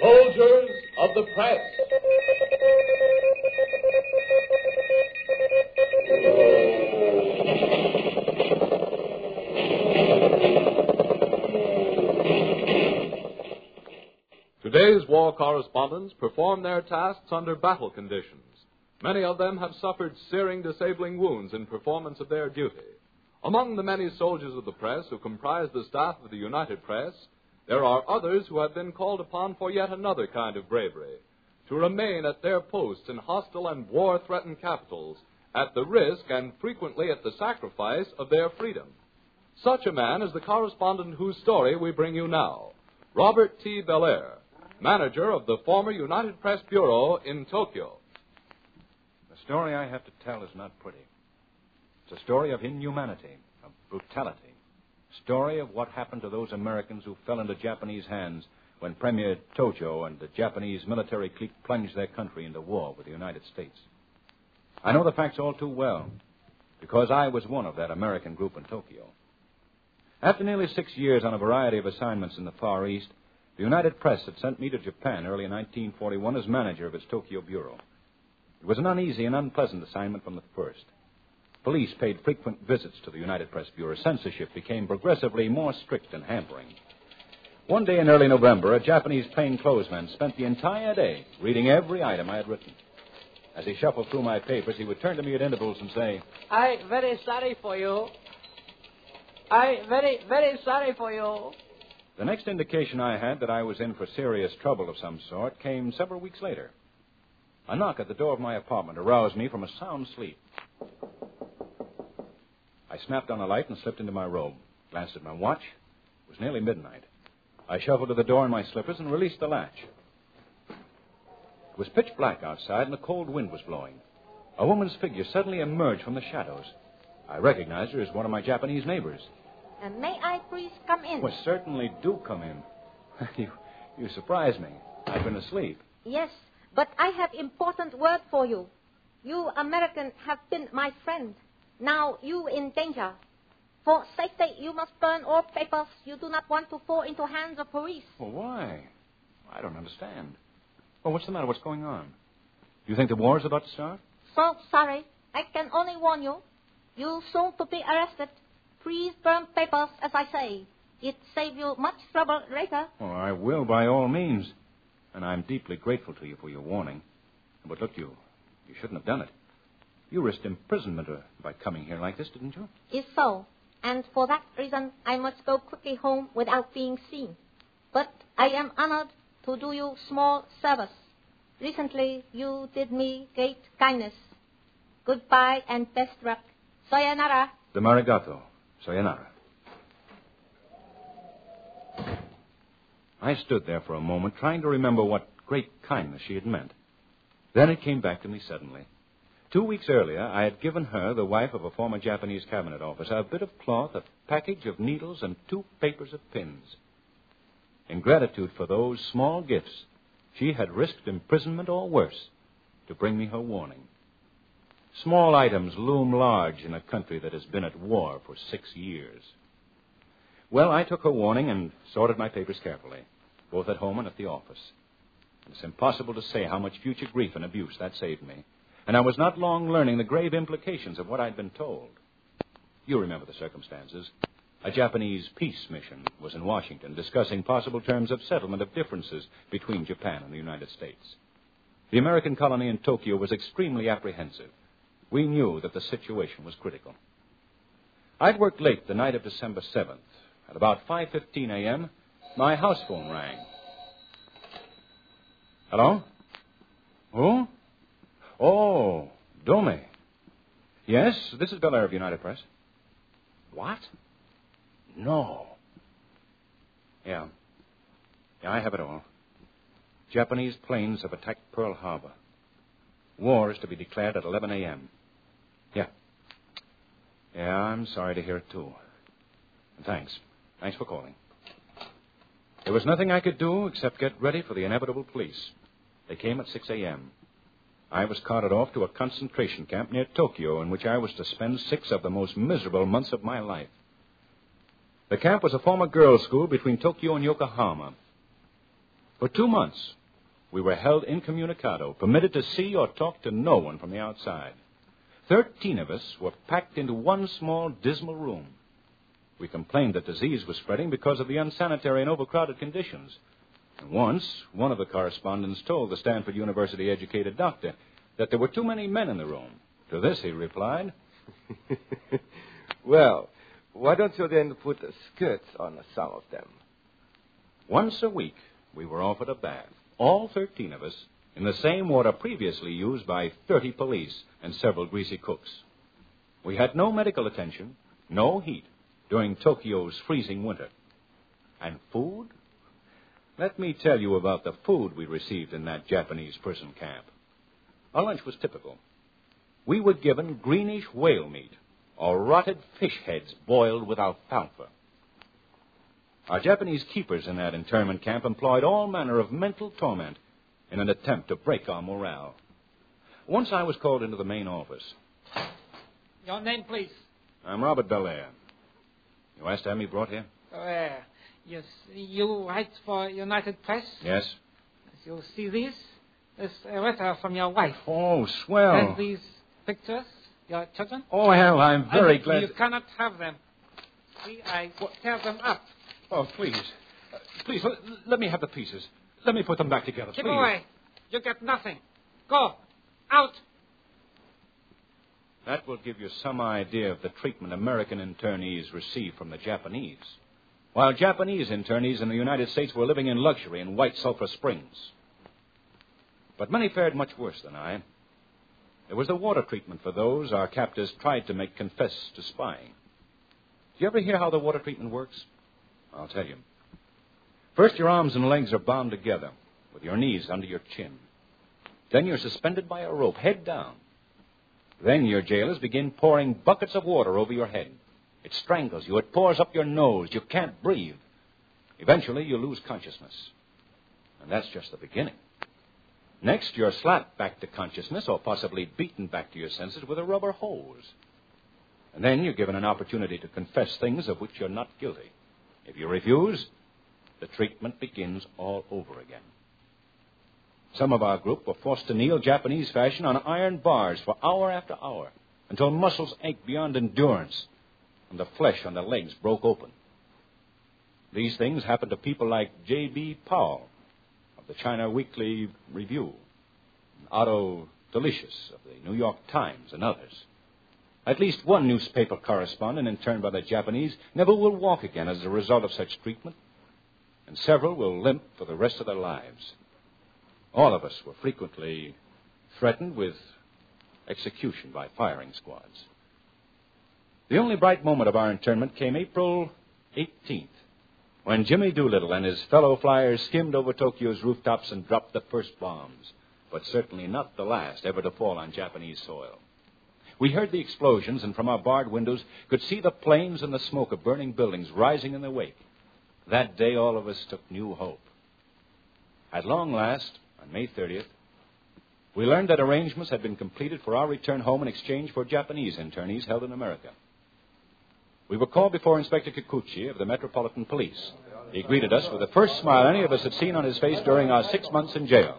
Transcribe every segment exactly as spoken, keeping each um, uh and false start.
Soldiers of the Press. Today's war correspondents perform their tasks under battle conditions. Many of them have suffered searing, disabling wounds in performance of their duty. Among the many soldiers of the press who comprise the staff of the United Press, there are others who have been called upon for yet another kind of bravery, to remain at their posts in hostile and war-threatened capitals at the risk and frequently at the sacrifice of their freedom. Such a man is the correspondent whose story we bring you now, Robert T. Belair, manager of the former United Press Bureau in Tokyo. The story I have to tell is not pretty. It's a story of inhumanity, of brutality. A story of what happened to those Americans who fell into Japanese hands when Premier Tojo and the Japanese military clique plunged their country into war with the United States. I know the facts all too well, because I was one of that American group in Tokyo. After nearly six years on a variety of assignments in the Far East, the United Press had sent me to Japan early in nineteen forty-one as manager of its Tokyo bureau. It was an uneasy and unpleasant assignment from the first. Police paid frequent visits to the United Press Bureau. Censorship became progressively more strict and hampering. One day in early November, a Japanese plainclothesman spent the entire day reading every item I had written. As he shuffled through my papers, he would turn to me at intervals and say, I very sorry for you. I very, very sorry for you. The next indication I had that I was in for serious trouble of some sort came several weeks later. A knock at the door of my apartment aroused me from a sound sleep. I snapped on a light and slipped into my robe. Glanced at my watch. It was nearly midnight. I shuffled to the door in my slippers and released the latch. It was pitch black outside and a cold wind was blowing. A woman's figure suddenly emerged from the shadows. I recognized her as one of my Japanese neighbors. Uh, may I please come in? Well, certainly do come in. you, you surprised me. I've been asleep. Yes, but I have important word for you. You Americans have been my friend. Now you in danger. For safety, you must burn all papers you do not want to fall into hands of police. Well, why? I don't understand. Well, what's the matter? What's going on? You think the war is about to start? So sorry. I can only warn you. You soon to be arrested. Please burn papers, as I say. It saves you much trouble later. Well, I will by all means. And I'm deeply grateful to you for your warning. But look, you, you shouldn't have done it. You risked imprisonment by coming here like this, didn't you? It's so. And for that reason, I must go quickly home without being seen. But I am honored to do you small service. Recently, you did me great kindness. Goodbye and best luck. Sayonara. The Marigato. Sayonara. I stood there for a moment, trying to remember what great kindness she had meant. Then it came back to me suddenly. Two weeks earlier, I had given her, the wife of a former Japanese cabinet officer, a bit of cloth, a package of needles, and two papers of pins. In gratitude for those small gifts, she had risked imprisonment or worse to bring me her warning. Small items loom large in a country that has been at war for six years. Well, I took her warning and sorted my papers carefully, both at home and at the office. It's impossible to say how much future grief and abuse that saved me. And I was not long learning the grave implications of what I'd been told. You remember the circumstances. A Japanese peace mission was in Washington discussing possible terms of settlement of differences between Japan and the United States. The American colony in Tokyo was extremely apprehensive. We knew that the situation was critical. I'd worked late the night of December seventh. At about five fifteen a.m., my house phone rang. Hello? Who? Oh, Dome. Yes, this is Belair of United Press. What? No. Yeah. Yeah, I have it all. Japanese planes have attacked Pearl Harbor. War is to be declared at eleven a.m. Yeah. Yeah, I'm sorry to hear it, too. And thanks. Thanks for calling. There was nothing I could do except get ready for the inevitable police. They came at six a.m. I was carted off to a concentration camp near Tokyo in which I was to spend six of the most miserable months of my life. The camp was a former girls' school between Tokyo and Yokohama. For two months, we were held incommunicado, permitted to see or talk to no one from the outside. Thirteen of us were packed into one small, dismal room. We complained that disease was spreading because of the unsanitary and overcrowded conditions. And once, one of the correspondents told the Stanford University-educated doctor that there were too many men in the room. To this he replied, "Well, why don't you then put skirts on some of them?" Once a week, we were offered a bath, all thirteen of us, in the same water previously used by thirty police and several greasy cooks. We had no medical attention, no heat, during Tokyo's freezing winter. And food? Let me tell you about the food we received in that Japanese prison camp. Our lunch was typical. We were given greenish whale meat or rotted fish heads boiled with alfalfa. Our Japanese keepers in that internment camp employed all manner of mental torment in an attempt to break our morale. Once I was called into the main office. Your name, please. I'm Robert Belair. You asked to have me brought here? Uh, yes, you write for United Press? Yes. As you see this, there's a letter from your wife. Oh, swell. And these pictures, your children? Oh, well, I'm very and glad. You cannot have them. See, I tear them up. Oh, please. Uh, please, let, let me have the pieces. Let me put them back together, Keep please. away. You get nothing. Go. Out. That will give you some idea of the treatment American internees receive from the Japanese, while Japanese internees in the United States were living in luxury in White Sulphur Springs. But many fared much worse than I. There was the water treatment for those our captors tried to make confess to spying. Do you ever hear how the water treatment works? I'll tell you. First, your arms and legs are bound together with your knees under your chin. Then you're suspended by a rope, head down. Then your jailers begin pouring buckets of water over your head. It strangles you. It pours up your nose. You can't breathe. Eventually, you lose consciousness. And that's just the beginning. Next, you're slapped back to consciousness or possibly beaten back to your senses with a rubber hose. And then you're given an opportunity to confess things of which you're not guilty. If you refuse, the treatment begins all over again. Some of our group were forced to kneel Japanese fashion on iron bars for hour after hour until muscles ached beyond endurance and the flesh on the legs broke open. These things happened to people like J B Powell of the China Weekly Review, and Otto Delicious of the New York Times, and others. At least one newspaper correspondent interned by the Japanese never will walk again as a result of such treatment, and several will limp for the rest of their lives. All of us were frequently threatened with execution by firing squads. The only bright moment of our internment came April eighteenth, when Jimmy Doolittle and his fellow flyers skimmed over Tokyo's rooftops and dropped the first bombs, but certainly not the last ever to fall on Japanese soil. We heard the explosions and from our barred windows could see the flames and the smoke of burning buildings rising in the wake. That day all of us took new hope. At long last, on May thirtieth, we learned that arrangements had been completed for our return home in exchange for Japanese internees held in America. We were called before Inspector Kikuchi of the Metropolitan Police. He greeted us with the first smile any of us had seen on his face during our six months in jail.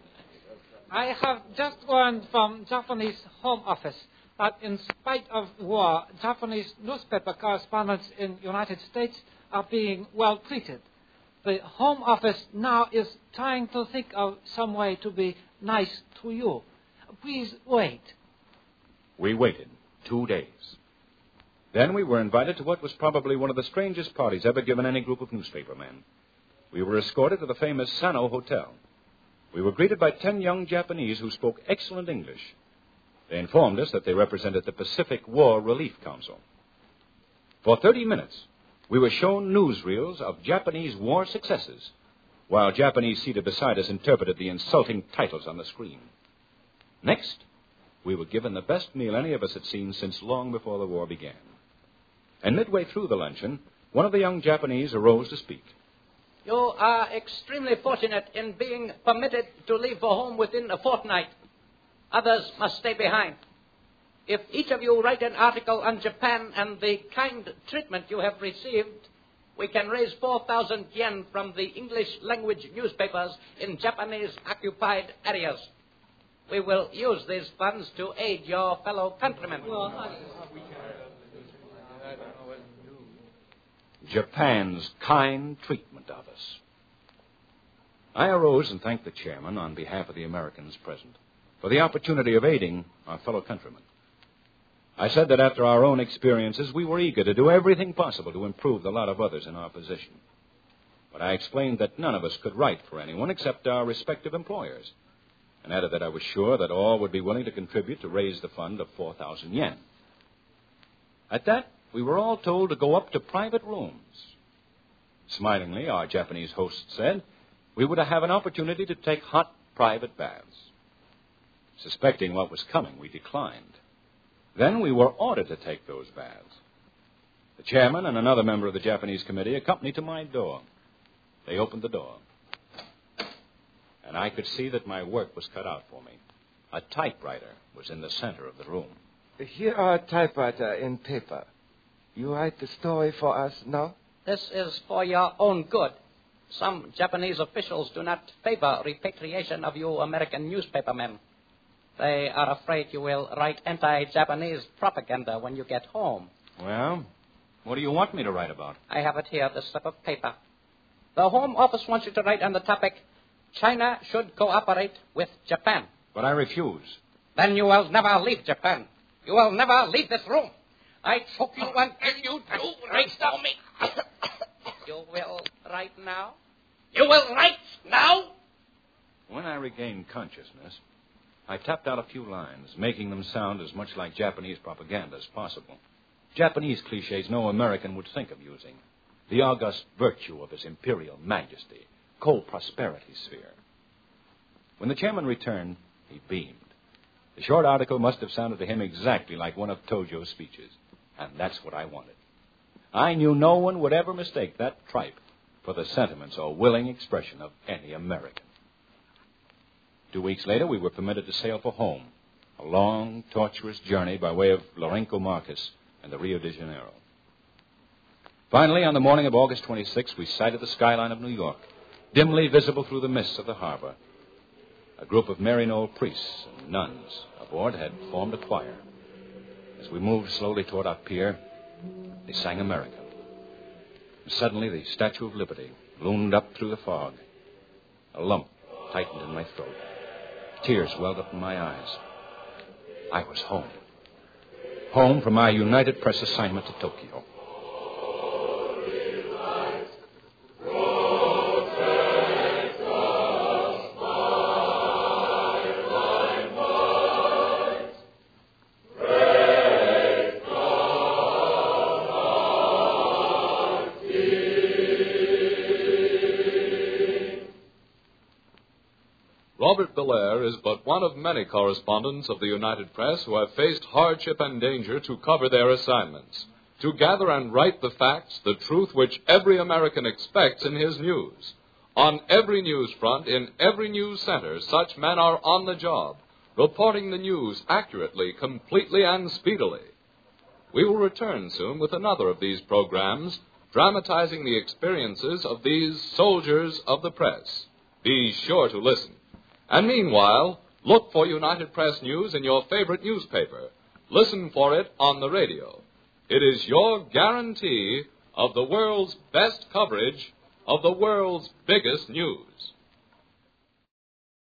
I have just learned from Japanese Home Office that in spite of war, Japanese newspaper correspondents in the United States are being well treated. The Home Office now is trying to think of some way to be nice to you. Please wait. We waited two days. Then we were invited to what was probably one of the strangest parties ever given any group of newspapermen. We were escorted to the famous Sano Hotel. We were greeted by ten young Japanese who spoke excellent English. They informed us that they represented the Pacific War Relief Council. For thirty minutes, we were shown newsreels of Japanese war successes, while Japanese seated beside us interpreted the insulting titles on the screen. Next, we were given the best meal any of us had seen since long before the war began. And midway through the luncheon, one of the young Japanese arose to speak. You are extremely fortunate in being permitted to leave for home within a fortnight. Others must stay behind. If each of you write an article on Japan and the kind treatment you have received, we can raise four thousand yen from the English language newspapers in Japanese-occupied areas. We will use these funds to aid your fellow countrymen. Japan's kind treatment of us. I arose and thanked the chairman on behalf of the Americans present for the opportunity of aiding our fellow countrymen. I said that after our own experiences, we were eager to do everything possible to improve the lot of others in our position. But I explained that none of us could write for anyone except our respective employers, and added that I was sure that all would be willing to contribute to raise the fund of four thousand yen. At that, we were all told to go up to private rooms. Smilingly, our Japanese host said we would have an opportunity to take hot private baths. Suspecting what was coming, we declined. Then we were ordered to take those baths. The chairman and another member of the Japanese committee accompanied to my door. They opened the door, and I could see that my work was cut out for me. A typewriter was in the center of the room. Here are a typewriter and paper. You write the story for us now? This is for your own good. Some Japanese officials do not favor repatriation of you American newspapermen. They are afraid you will write anti-Japanese propaganda when you get home. Well, what do you want me to write about? I have it here, the slip of paper. The Home Office wants you to write on the topic, China should cooperate with Japan. But I refuse. Then you will never leave Japan. You will never leave this room. I choke you until you do. Write down me. You will write now? You will write now? When I regained consciousness, I tapped out a few lines, making them sound as much like Japanese propaganda as possible. Japanese cliches no American would think of using. The august virtue of His Imperial Majesty, co-prosperity sphere. When the chairman returned, he beamed. The short article must have sounded to him exactly like one of Tojo's speeches, and that's what I wanted. I knew no one would ever mistake that tripe for the sentiments or willing expression of any American. Two weeks later, we were permitted to sail for home, a long, tortuous journey by way of Lourenço Marques and the Rio de Janeiro. Finally, on the morning of August twenty-sixth, we sighted the skyline of New York, dimly visible through the mists of the harbor. A group of Maryknoll priests and nuns aboard had formed a choir. As we moved slowly toward our pier, they sang American. And suddenly, the Statue of Liberty loomed up through the fog. A lump tightened in my throat. Tears welled up in my eyes. I was home. Home from my United Press assignment to Tokyo. Robert Belair is but one of many correspondents of the United Press who have faced hardship and danger to cover their assignments, to gather and write the facts, the truth which every American expects in his news. On every news front, in every news center, such men are on the job, reporting the news accurately, completely, and speedily. We will return soon with another of these programs, dramatizing the experiences of these soldiers of the press. Be sure to listen. And meanwhile, look for United Press News in your favorite newspaper. Listen for it on the radio. It is your guarantee of the world's best coverage of the world's biggest news.